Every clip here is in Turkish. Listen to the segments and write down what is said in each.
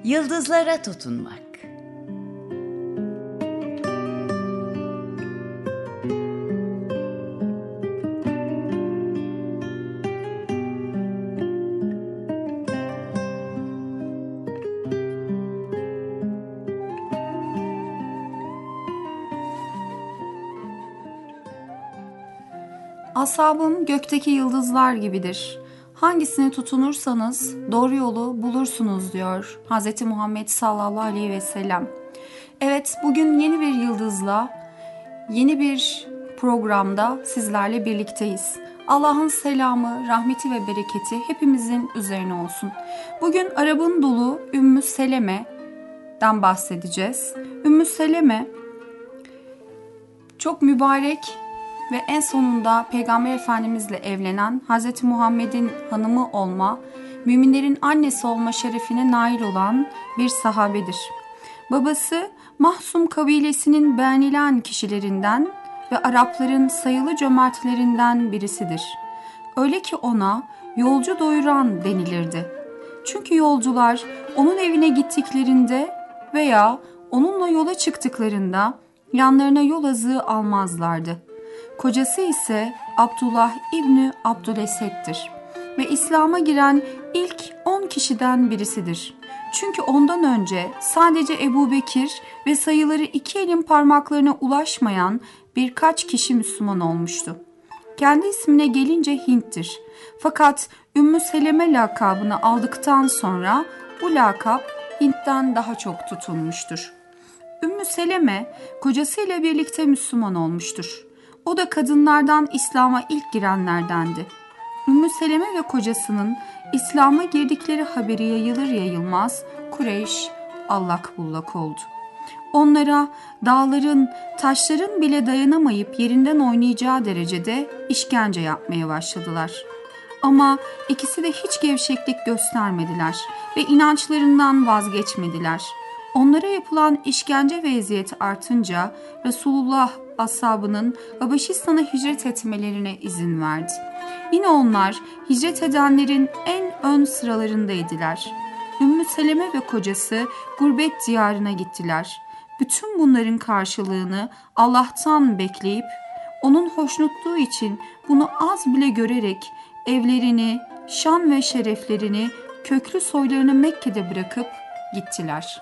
Yıldızlara tutunmak. Ashabım gökteki yıldızlar gibidir. Hangisine tutunursanız doğru yolu bulursunuz diyor Hz. Muhammed sallallahu aleyhi ve sellem. Evet, bugün yeni bir yıldızla, yeni bir programda sizlerle birlikteyiz. Allah'ın selamı, rahmeti ve bereketi hepimizin üzerine olsun. Bugün Arap'ın dolu Ümmü Seleme'den bahsedeceğiz. Ümmü Seleme çok mübarek ve en sonunda Peygamber Efendimizle evlenen, Hz. Muhammed'in hanımı olma, müminlerin annesi olma şerefine nail olan bir sahabedir. Babası Mahsum kabilesinin beğenilen kişilerinden ve Arapların sayılı cömertlerinden birisidir. Öyle ki ona yolcu doyuran denilirdi. Çünkü yolcular onun evine gittiklerinde veya onunla yola çıktıklarında yanlarına yol azığı almazlardı. Kocası ise Abdullah İbni Abdülesed'dir ve İslam'a giren ilk 10 kişiden birisidir. Çünkü ondan önce sadece Ebu Bekir ve sayıları 2 elin parmaklarına ulaşmayan birkaç kişi Müslüman olmuştu. Kendi ismine gelince Hint'tir. Fakat Ümmü Seleme lakabını aldıktan sonra bu lakap Hint'ten daha çok tutulmuştur. Ümmü Seleme kocasıyla birlikte Müslüman olmuştur. O da kadınlardan İslam'a ilk girenlerdendi. Ümmü Seleme ve kocasının İslam'a girdikleri haberi yayılır yayılmaz Kureyş allak bullak oldu. Onlara dağların, taşların bile dayanamayıp yerinden oynayacağı derecede işkence yapmaya başladılar. Ama ikisi de hiç gevşeklik göstermediler ve inançlarından vazgeçmediler. Onlara yapılan işkence ve eziyet artınca Resulullah ashabının Habeşistan'a hicret etmelerine izin verdi. Yine onlar hicret edenlerin en ön sıralarındaydılar. Ümmü Seleme ve kocası gurbet diyarına gittiler. Bütün bunların karşılığını Allah'tan bekleyip onun hoşnutluğu için bunu az bile görerek evlerini, şan ve şereflerini, köklü soylarını Mekke'de bırakıp gittiler.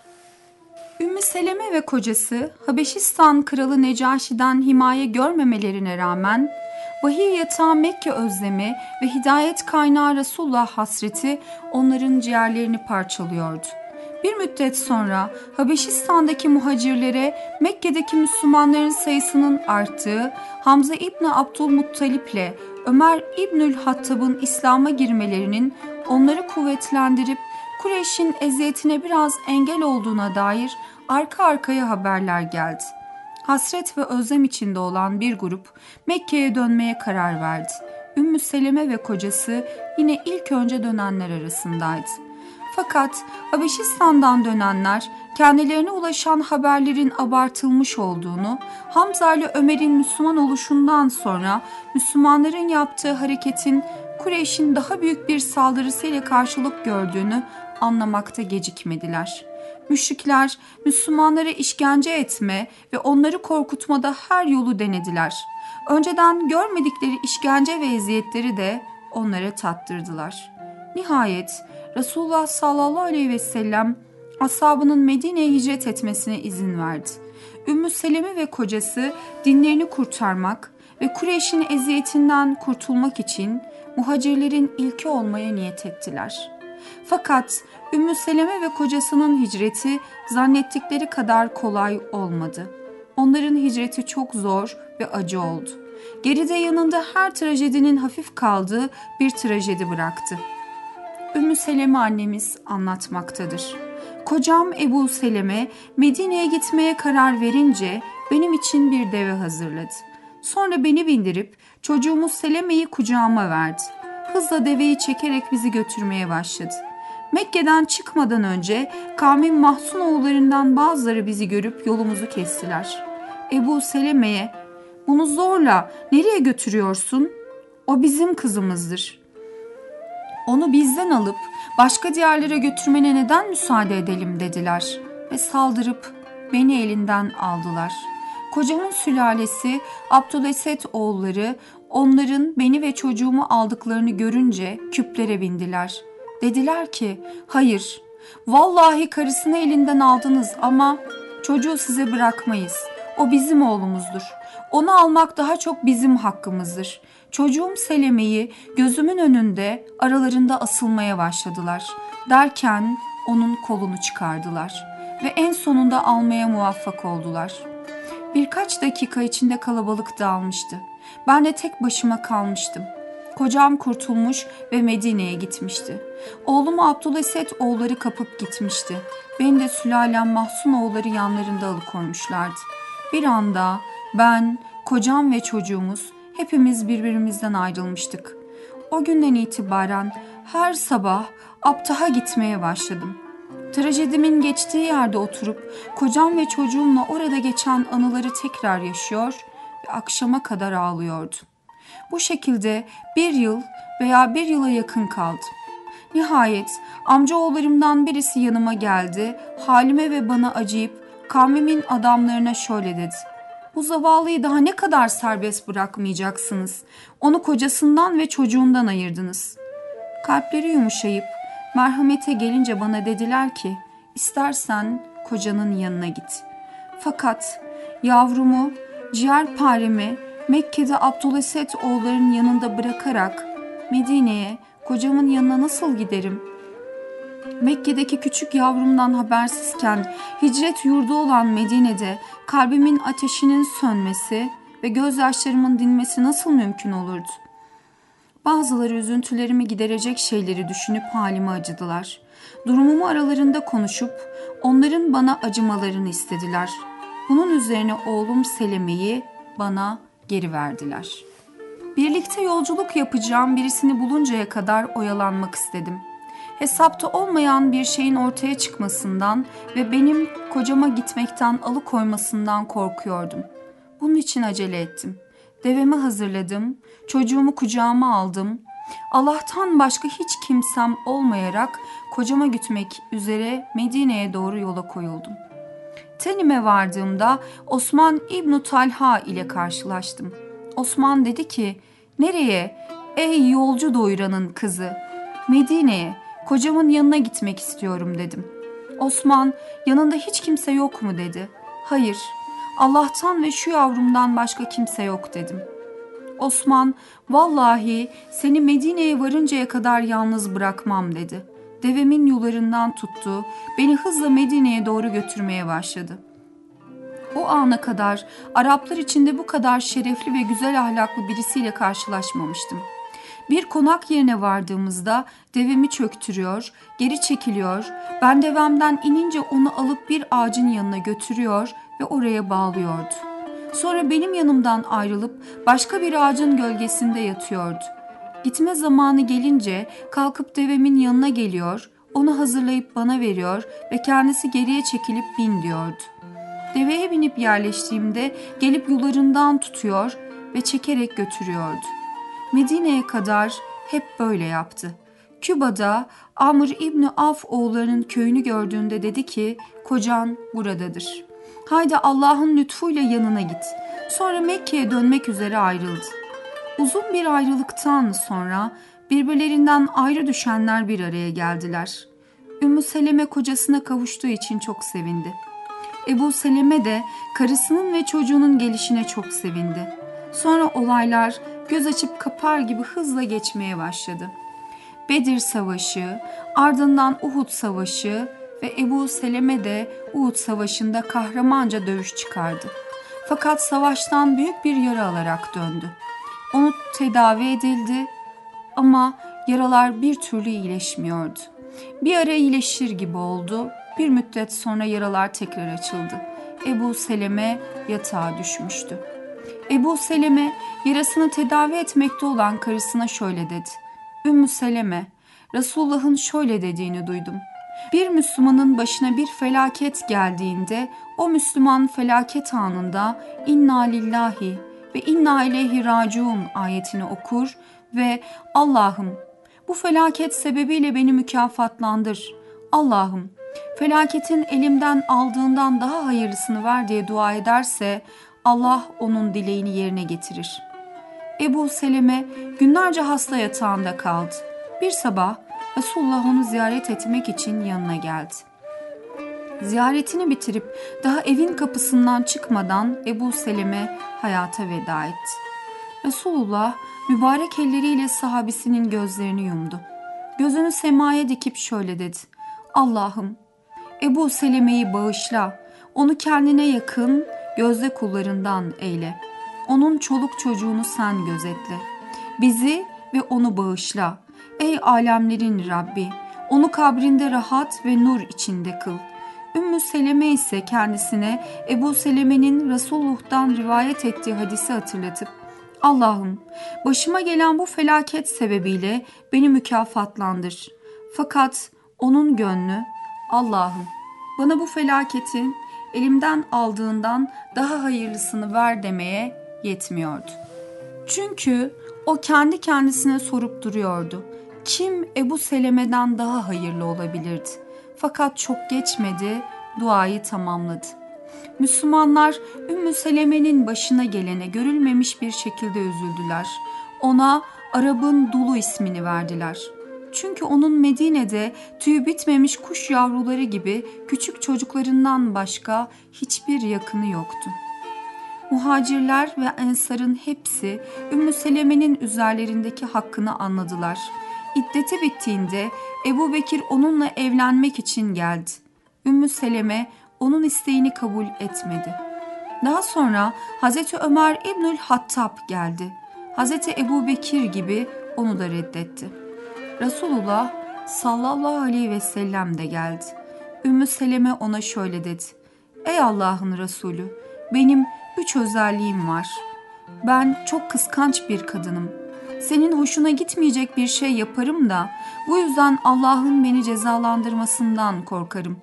Ümmü Seleme ve kocası Habeşistan kralı Necaşi'den himaye görmemelerine rağmen vahiy yatağı Mekke özlemi ve hidayet kaynağı Resulullah hasreti onların ciğerlerini parçalıyordu. Bir müddet sonra Habeşistan'daki muhacirlere Mekke'deki Müslümanların sayısının arttığı, Hamza İbni Abdülmuttalip'le Ömer İbnül Hattab'ın İslam'a girmelerinin onları kuvvetlendirip Kureyş'in eziyetine biraz engel olduğuna dair arka arkaya haberler geldi. Hasret ve özlem içinde olan bir grup Mekke'ye dönmeye karar verdi. Ümmü Seleme ve kocası yine ilk önce dönenler arasındaydı. Fakat Habeşistan'dan dönenler kendilerine ulaşan haberlerin abartılmış olduğunu, Hamza ile Ömer'in Müslüman oluşundan sonra Müslümanların yaptığı hareketin Kureyş'in daha büyük bir saldırısıyla karşılık gördüğünü anlamakta gecikmediler. Müşrikler Müslümanlara işkence etme ve onları korkutmada her yolu denediler. Önceden görmedikleri işkence ve eziyetleri de onlara tattırdılar. Nihayet Resulullah sallallahu aleyhi ve sellem ashabının Medine'ye hicret etmesine izin verdi. Ümmü Seleme ve kocası dinlerini kurtarmak ve Kureyş'in eziyetinden kurtulmak için muhacirlerin ilki olmaya niyet ettiler. Fakat Ümmü Seleme ve kocasının hicreti zannettikleri kadar kolay olmadı. Onların hicreti çok zor ve acı oldu. Geride yanında her trajedinin hafif kaldığı bir trajedi bıraktı. Ümmü Seleme annemiz anlatmaktadır. Kocam Ebu Seleme Medine'ye gitmeye karar verince benim için bir deve hazırladı. Sonra beni bindirip çocuğumuz Seleme'yi kucağıma verdi. Hızla deveyi çekerek bizi götürmeye başladı. Mekke'den çıkmadan önce kavmin Mahsun oğullarından bazıları bizi görüp yolumuzu kestiler. Ebu Seleme'ye "Bunu zorla nereye götürüyorsun? O bizim kızımızdır." Onu bizden alıp başka diyarlara götürmene neden müsaade edelim dediler ve saldırıp beni elinden aldılar. Kocamın sülalesi Abdülesed oğulları onların beni ve çocuğumu aldıklarını görünce küplere bindiler. Dediler ki hayır, vallahi karısını elinden aldınız ama çocuğu size bırakmayız. O bizim oğlumuzdur. Onu almak daha çok bizim hakkımızdır. Çocuğum Seleme'yi gözümün önünde aralarında asılmaya başladılar. Derken onun kolunu çıkardılar ve en sonunda almaya muvaffak oldular. Birkaç dakika içinde kalabalık dağılmıştı. Ben de tek başıma kalmıştım. Kocam kurtulmuş ve Medine'ye gitmişti. Oğlumu Abdülesed oğulları kapıp gitmişti. Beni de sülalem Mahsun oğulları yanlarında alıkoymuşlardı. Bir anda ben, kocam ve çocuğumuz hepimiz birbirimizden ayrılmıştık. O günden itibaren her sabah Abtah'a gitmeye başladım. Trajedimin geçtiği yerde oturup kocam ve çocuğumla orada geçen anıları tekrar yaşıyor ve akşama kadar ağlıyordum. Bu şekilde bir yıl veya bir yıla yakın kaldım. Nihayet amcaoğullarımdan birisi yanıma geldi, halime ve bana acıyıp kavmimin adamlarına şöyle dedi: "Bu zavallıyı daha ne kadar serbest bırakmayacaksınız? Onu kocasından ve çocuğundan ayırdınız." Kalpleri yumuşayıp merhamete gelince bana dediler ki, "İstersen kocanın yanına git. Fakat yavrumu, ciğerparemi Mekke'de Abdülesed oğullarının yanında bırakarak Medine'ye, kocamın yanına nasıl giderim? Mekke'deki küçük yavrumdan habersizken hicret yurdu olan Medine'de kalbimin ateşinin sönmesi ve gözyaşlarımın dinmesi nasıl mümkün olurdu?" Bazıları üzüntülerimi giderecek şeyleri düşünüp halime acıdılar. Durumumu aralarında konuşup onların bana acımalarını istediler. Bunun üzerine oğlum Seleme'yi bana geri verdiler. Birlikte yolculuk yapacağım birisini buluncaya kadar oyalanmak istedim. Hesapta olmayan bir şeyin ortaya çıkmasından ve benim kocama gitmekten alıkoymasından korkuyordum. Bunun için acele ettim. Devemi hazırladım, çocuğumu kucağıma aldım. Allah'tan başka hiç kimsem olmayarak kocama gitmek üzere Medine'ye doğru yola koyuldum. Tenime vardığımda Osman İbn Talha ile karşılaştım. Osman dedi ki, "Nereye? Ey yolcu doyuranın kızı." "Medine'ye, kocamın yanına gitmek istiyorum," dedim. Osman, "Yanında hiç kimse yok mu?" dedi. "Hayır, Allah'tan ve şu yavrumdan başka kimse yok," dedim. Osman, "Vallahi seni Medine'ye varıncaya kadar yalnız bırakmam," dedi. Devemin yularından tuttu, beni hızla Medine'ye doğru götürmeye başladı. O ana kadar Araplar içinde bu kadar şerefli ve güzel ahlaklı birisiyle karşılaşmamıştım. Bir konak yerine vardığımızda devemi çöktürüyor, geri çekiliyor, ben devemden inince onu alıp bir ağacın yanına götürüyor ve oraya bağlıyordu. Sonra benim yanımdan ayrılıp başka bir ağacın gölgesinde yatıyordu. Gitme zamanı gelince kalkıp devemin yanına geliyor, onu hazırlayıp bana veriyor ve kendisi geriye çekilip bin diyordu. Deveye binip yerleştiğimde gelip yularından tutuyor ve çekerek götürüyordu. Medine'ye kadar hep böyle yaptı. Küba'da Amr İbni Avf oğullarının köyünü gördüğünde dedi ki, "Kocan buradadır. Haydi Allah'ın lütfuyla yanına git." Sonra Mekke'ye dönmek üzere ayrıldı. Uzun bir ayrılıktan sonra birbirlerinden ayrı düşenler bir araya geldiler. Ümmü Seleme kocasına kavuştuğu için çok sevindi. Ebu Seleme de karısının ve çocuğunun gelişine çok sevindi. Sonra olaylar göz açıp kapar gibi hızla geçmeye başladı. Bedir Savaşı, ardından Uhud Savaşı ve Ebu Seleme de Uhud Savaşı'nda kahramanca dövüş çıkardı. Fakat savaştan büyük bir yara alarak döndü. Onu tedavi edildi ama yaralar bir türlü iyileşmiyordu. Bir ara iyileşir gibi oldu. Bir müddet sonra yaralar tekrar açıldı. Ebu Seleme yatağa düşmüştü. Ebu Seleme yarasını tedavi etmekte olan karısına şöyle dedi: "Ümmü Seleme, Resulullah'ın şöyle dediğini duydum. Bir Müslümanın başına bir felaket geldiğinde o Müslüman felaket anında İnna lillahi ve inna ileyhi raciun ayetini okur ve Allah'ım Bu felaket sebebiyle beni mükafatlandır. Allah'ım, felaketin elimden aldığından daha hayırlısını ver diye dua ederse Allah onun dileğini yerine getirir. Ebu Seleme günlerce hasta yatağında kaldı. Bir sabah Resulullah onu ziyaret etmek için yanına geldi. Ziyaretini bitirip daha evin kapısından çıkmadan Ebu Seleme hayata veda etti. Resulullah mübarek elleriyle sahabisinin gözlerini yumdu. Gözünü semaya dikip şöyle dedi: Allah'ım, Ebu Seleme'yi bağışla, onu kendine yakın, gözde kullarından eyle. Onun çoluk çocuğunu sen gözetle. Bizi ve onu bağışla. Ey alemlerin Rabbi, onu kabrinde rahat ve nur içinde kıl. Ümmü Seleme ise kendisine Ebu Seleme'nin Resulullah'tan rivayet ettiği hadisi hatırlatıp, Allah'ım, başıma gelen bu felaket sebebiyle beni mükafatlandır. Fakat onun gönlü, Allah'ım, bana bu felaketin elimden aldığından daha hayırlısını ver demeye yetmiyordu. Çünkü o kendi kendisine sorup duruyordu. Kim Ebu Seleme'den daha hayırlı olabilirdi? Fakat çok geçmedi, duayı tamamladı. Müslümanlar Ümmü Seleme'nin başına gelene görülmemiş bir şekilde üzüldüler. Ona Arap'ın Dulu ismini verdiler. Çünkü onun Medine'de tüyü bitmemiş kuş yavruları gibi küçük çocuklarından başka hiçbir yakını yoktu. Muhacirler ve Ensar'ın hepsi Ümmü Seleme'nin üzerlerindeki hakkını anladılar. İddeti bittiğinde Ebu Bekir onunla evlenmek için geldi. Ümmü Seleme onun isteğini kabul etmedi. Daha sonra Hazreti Ömer İbnül Hattab geldi. Hazreti Ebu Bekir gibi onu da reddetti. Resulullah sallallahu aleyhi ve sellem de geldi. Ümmü Seleme ona şöyle dedi: Ey Allah'ın Resulü, benim 3 özelliğim var. Ben çok kıskanç bir kadınım. Senin hoşuna gitmeyecek bir şey yaparım da bu yüzden Allah'ın beni cezalandırmasından korkarım.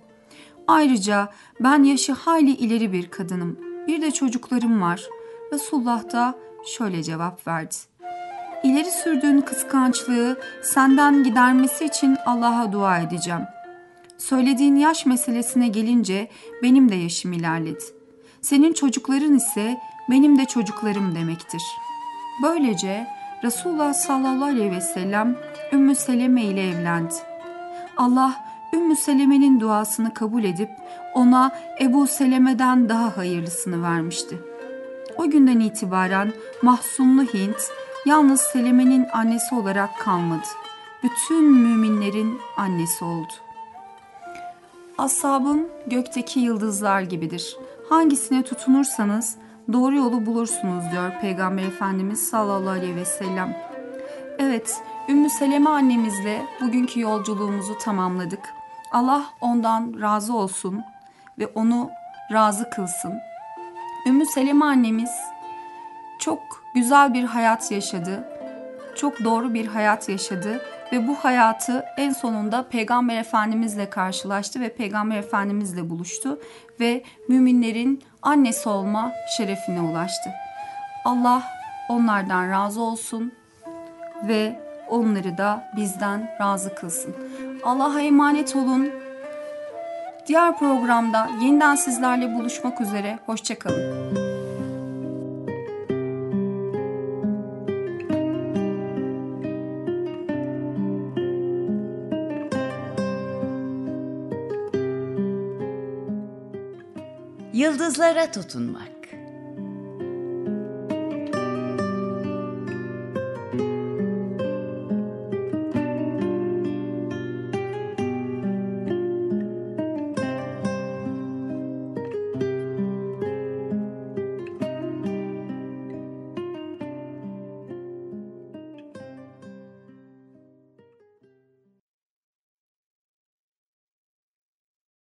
Ayrıca ben yaşı hayli ileri bir kadınım. Bir de çocuklarım var. Resulullah da şöyle cevap verdi: İleri sürdüğün kıskançlığı senden gidermesi için Allah'a dua edeceğim. Söylediğin yaş meselesine gelince benim de yaşım ilerledi. Senin çocukların ise benim de çocuklarım demektir. Böylece Resulullah sallallahu aleyhi ve sellem Ümmü Seleme ile evlendi. Allah Ümmü Seleme'nin duasını kabul edip ona Ebu Seleme'den daha hayırlısını vermişti. O günden itibaren Mahzunlu Hint yalnız Seleme'nin annesi olarak kalmadı. Bütün müminlerin annesi oldu. Ashabım gökteki yıldızlar gibidir. Hangisine tutunursanız doğru yolu bulursunuz diyor Peygamber Efendimiz sallallahu aleyhi ve sellem. Evet, Ümmü Seleme annemizle bugünkü yolculuğumuzu tamamladık. Allah ondan razı olsun ve onu razı kılsın. Ümmü Seleme annemiz çok güzel bir hayat yaşadı. Çok doğru bir hayat yaşadı ve bu hayatı en sonunda Peygamber Efendimizle karşılaştı ve Peygamber Efendimizle buluştu ve müminlerin annesi olma şerefine ulaştı. Allah onlardan razı olsun ve onları da bizden razı kılsın. Allah'a emanet olun. Diğer programda yeniden sizlerle buluşmak üzere. Hoşça kalın. Yıldızlara tutunmak.